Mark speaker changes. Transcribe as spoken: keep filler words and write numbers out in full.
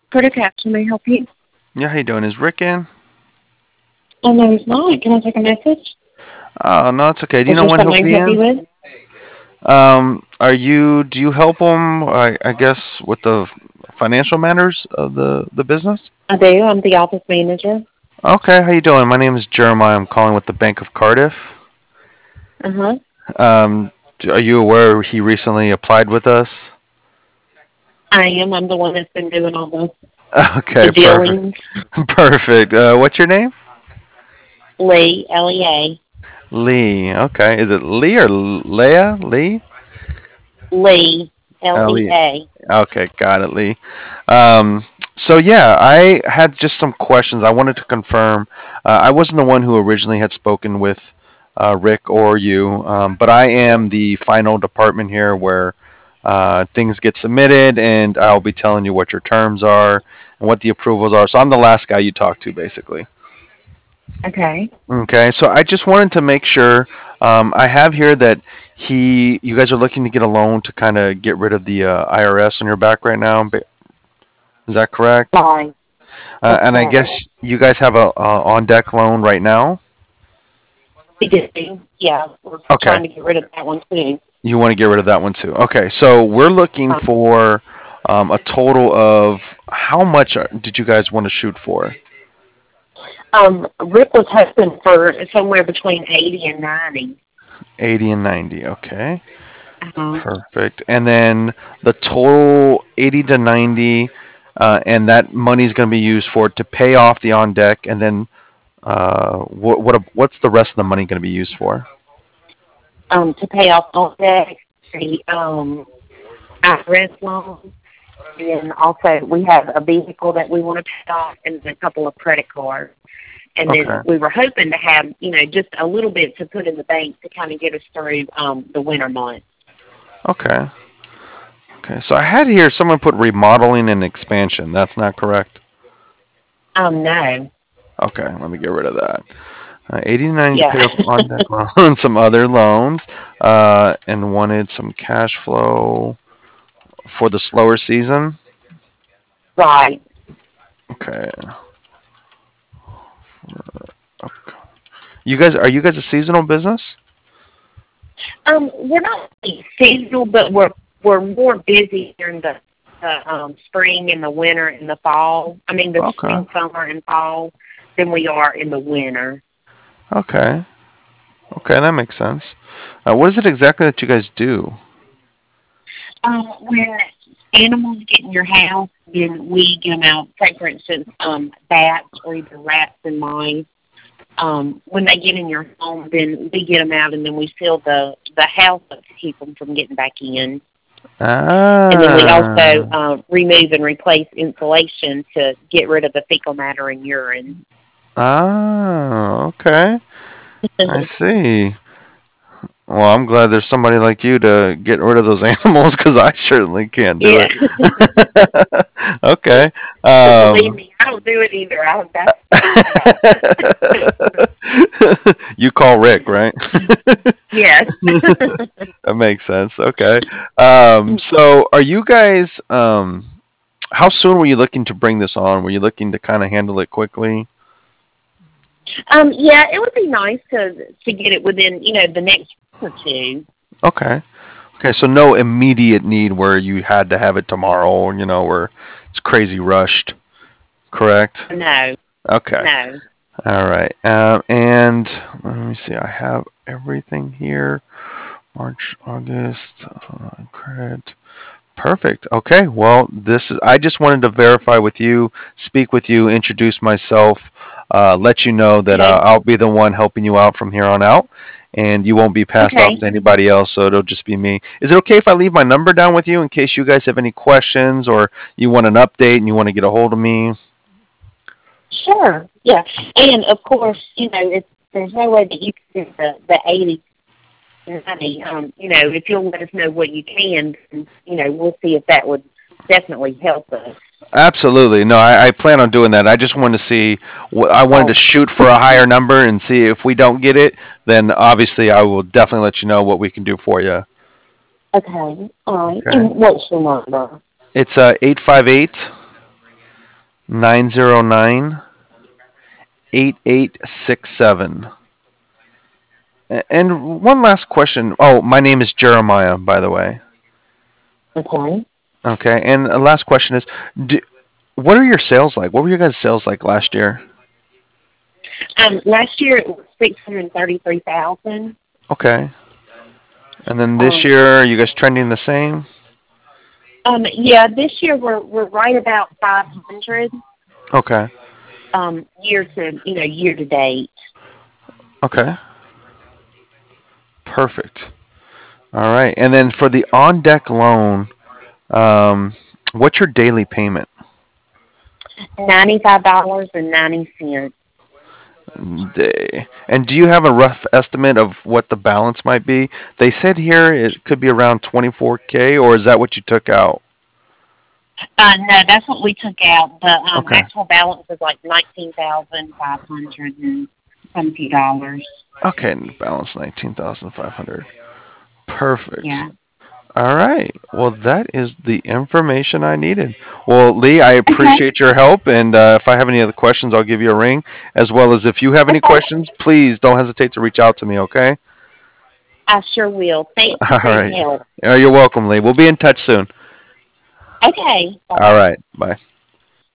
Speaker 1: Critter Captain, may I help you?
Speaker 2: Yeah, how you doing? Is Rick in?
Speaker 1: Oh, no, he's not. Can I take a message?
Speaker 2: Oh, no, it's okay. Do you
Speaker 1: Is
Speaker 2: know
Speaker 1: there
Speaker 2: when he'll
Speaker 1: something I can
Speaker 2: be
Speaker 1: help you
Speaker 2: in?
Speaker 1: with?
Speaker 2: Um, are you? Do you help him? I, I guess with the financial matters of the the business.
Speaker 1: I do. I'm the office manager.
Speaker 2: Okay, how you doing? My name is Jeremiah. I'm calling with the Bank of Cardiff.
Speaker 1: Uh-huh.
Speaker 2: Um, d- are you aware he recently applied with us?
Speaker 1: I am. I'm the one that's been doing all the,
Speaker 2: Okay,
Speaker 1: the
Speaker 2: perfect,
Speaker 1: dealings.
Speaker 2: perfect. Uh, what's your name?
Speaker 1: Lee, L E A.
Speaker 2: Lee. Okay, is it Lee or Leah? Lee?
Speaker 1: Lee,
Speaker 2: Uh,
Speaker 1: L E
Speaker 2: Lee.
Speaker 1: A.
Speaker 2: Okay, got it, Lee. Um, so yeah, I had just some questions. I wanted to confirm. Uh, I wasn't the one who originally had spoken with uh, Rick or you, um, but I am the final department here where uh, things get submitted, and I'll be telling you what your terms are and what the approvals are. So I'm the last guy you talk to, basically.
Speaker 1: Okay.
Speaker 2: Okay, so I just wanted to make sure. Um, I have here that he, you guys are looking to get a loan to kind of get rid of the uh, I R S on your back right now. Ba- Is that correct?
Speaker 1: Fine.
Speaker 2: Uh,
Speaker 1: That's
Speaker 2: and I
Speaker 1: correct.
Speaker 2: guess you guys have a, a on deck loan right now.
Speaker 1: We do. Yeah, we're
Speaker 2: Okay,
Speaker 1: trying to get rid of that one, too.
Speaker 2: you want to get rid of that one too. Okay, so we're looking
Speaker 1: Um,
Speaker 2: for um, a total of how much are- did you guys want to shoot for?
Speaker 1: um, Rick was hoping for somewhere between eighty and ninety.
Speaker 2: eighty and ninety. Okay,
Speaker 1: Uh-huh.
Speaker 2: perfect. And then the total eighty to ninety, uh, and that money is going to be used for to pay off the on deck, and then uh, what what what's the rest of the money going to be used for?
Speaker 1: Um, to pay off all debt, the um, I R S loan, and also we have a vehicle that we want to pay off, and a couple of credit cards. And then
Speaker 2: Okay.
Speaker 1: we were hoping to have, you know, just a little bit to put in the bank to kind of get us through um, the winter months.
Speaker 2: Okay. Okay. So I had here someone put remodeling and expansion. That's not correct.
Speaker 1: Um, no,
Speaker 2: Okay, let me get rid of that. Uh, eighty to ninety to
Speaker 1: yeah,
Speaker 2: pay off on deck loan and some other loans, uh, and wanted some cash flow for the slower season.
Speaker 1: right.
Speaker 2: Okay. Okay. You guys, are you guys a seasonal business?
Speaker 1: Um, we're not really seasonal, but we're we're more busy during the the um, spring and the winter and the fall. I mean, the
Speaker 2: Okay.
Speaker 1: spring, summer, and fall than we are in the winter.
Speaker 2: Okay. Okay, that makes sense. Uh, what is it exactly that you guys do?
Speaker 1: Um, when animals get in your house, then we get them out. Say, for instance, um, bats or either rats and mice. Um, when they get in your home, then we get them out, and then we seal the the house up to keep them from getting back in. And then we also
Speaker 2: Ah.
Speaker 1: uh, remove and replace insulation to get rid of the fecal matter and urine.
Speaker 2: Ah. Okay. I see. Well, I'm glad there's somebody like you to get rid of those animals because I certainly can't do
Speaker 1: Yeah.
Speaker 2: it. Okay.
Speaker 1: Believe
Speaker 2: Um,
Speaker 1: me, I don't do it either. I, that's my job.
Speaker 2: you call Rick, right?
Speaker 1: Yes.
Speaker 2: That makes sense. Okay. Um, so, are you guys? Um, how soon were you looking to bring this on? Were you looking to kind of handle it quickly?
Speaker 1: um, yeah, it would be nice to to get it within, you know, the next week or two.
Speaker 2: Okay. Okay. So, no immediate need where you had to have it tomorrow. You know, where it's crazy rushed. Correct.
Speaker 1: No,
Speaker 2: Okay.
Speaker 1: no.
Speaker 2: All right. Um, and let me see. I have everything here. March, August, uh, credit. Perfect. Okay. Well, this is. I just wanted to verify with you, speak with you, introduce myself, uh, let you know that uh,
Speaker 1: Okay,
Speaker 2: I'll be the one helping you out from here on out, and you won't be passed off
Speaker 1: okay.
Speaker 2: to anybody else. So it'll just be me. Is it okay if I leave my number down with you in case you guys have any questions or you want an update and you want to get a hold of me?
Speaker 1: Sure. Yeah. And of course, you know, if there's no way that you can do the, the eighty ninety, um, you know, if you'll let us know what you can, then, you know, we'll see if that would definitely help us.
Speaker 2: Absolutely. No, I, I plan on doing that. I just wanted to see. wh- I wanted to
Speaker 1: Oh,
Speaker 2: shoot for a higher number and see if we don't get it. Then obviously I will definitely let you know what we can do for you.
Speaker 1: okay. All right.
Speaker 2: Okay.
Speaker 1: And what's your number?
Speaker 2: It's uh eight five eight nine zero nine, eight eight six seven. And one last question. Oh, my name is Jeremiah, by the way.
Speaker 1: Okay.
Speaker 2: Okay. And a last question is, do, what are your sales like? What were your guys' sales like last year?
Speaker 1: Um, last year it was six hundred thirty-three thousand.
Speaker 2: Okay. And then this
Speaker 1: Um,
Speaker 2: year, are you guys trending the same?
Speaker 1: um, yeah, this year we're we're right about five hundred.
Speaker 2: Okay.
Speaker 1: Um, year to you know year to date.
Speaker 2: Okay. Perfect. All right. And then for the on deck loan, um, what's your daily payment?
Speaker 1: Ninety-five dollars and ninety cents.
Speaker 2: Day. And do you have a rough estimate of what the balance might be? They said here it could be around twenty-four k, or is that what you took out?
Speaker 1: Uh, no, that's what we took out. The um,
Speaker 2: Okay.
Speaker 1: actual balance is like nineteen thousand five hundred and some few dollars.
Speaker 2: Okay, balance nineteen thousand five hundred. Perfect.
Speaker 1: Yeah.
Speaker 2: All right. Well, that is the information I needed. Well, Lee, I
Speaker 1: Okay.
Speaker 2: appreciate your help, and uh, if I have any other questions, I'll give you a ring. As well as if you have any
Speaker 1: Okay.
Speaker 2: questions, please don't hesitate to reach out to me. Okay.
Speaker 1: I sure will. Thank you
Speaker 2: All
Speaker 1: for your
Speaker 2: right.
Speaker 1: help.
Speaker 2: Uh, You're welcome, Lee. We'll be in touch soon.
Speaker 1: Okay. Bye
Speaker 2: All
Speaker 1: bye.
Speaker 2: right. Bye.